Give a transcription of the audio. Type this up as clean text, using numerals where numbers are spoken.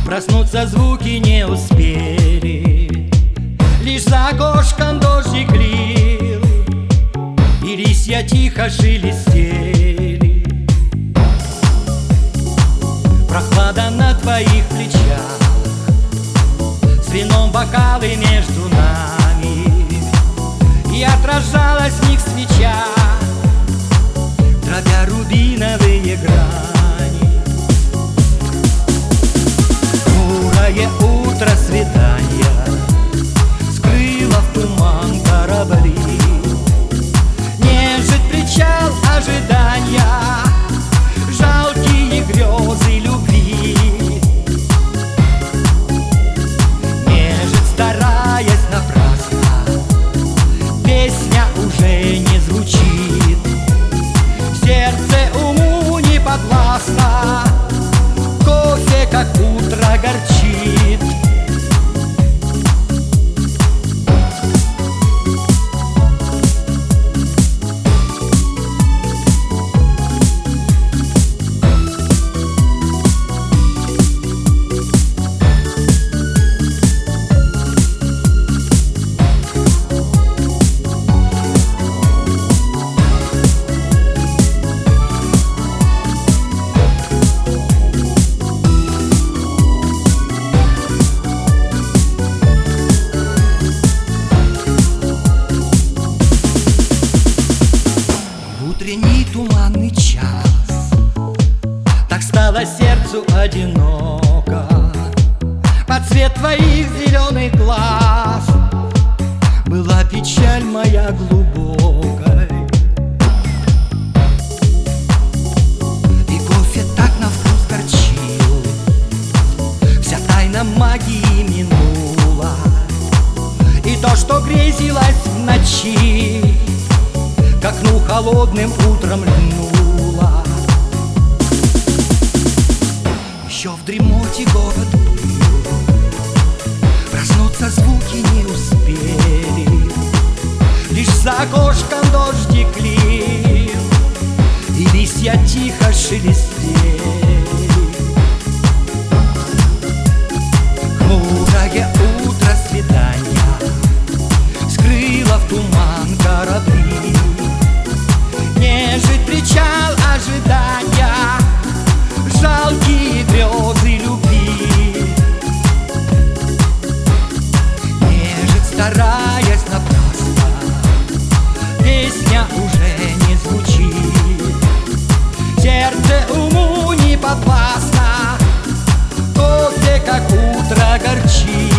Проснуться звуки не успели, лишь за окошком дождик лил, и листья тихо шелестели. Прохлада на твоих плечах, с вином бокалы между нами, и отражалась в них свеча, дробя рубиновые грани. Хмурое утро свидания скрыло в туман корабли, нежит причал ожидания, жалкие грезы любви. Нежит, стараясь напрасно, песня уже не звучит, сердце уму не подвластно, кофе как утро горчит. Утренний туманный час, так стало сердцу одиноко, под цвет твоих зеленых глаз была печаль моя глубокой. И кофе так на вкус горчил, вся тайна магии минула, и то, что грезилось в ночи, к окну холодным утром льнула. Еще в дремоте город был, проснуться звуки не успели, лишь за окошком дождик лил, и листья тихо шелестели. Хмурое утро свидания скрыло в туман корабли, нежит причал ожидания, жалкие грезы любви. Нежит, стараясь напрасно, песня уже не звучит, сердце уму не подвластно, кофе как утро горчит.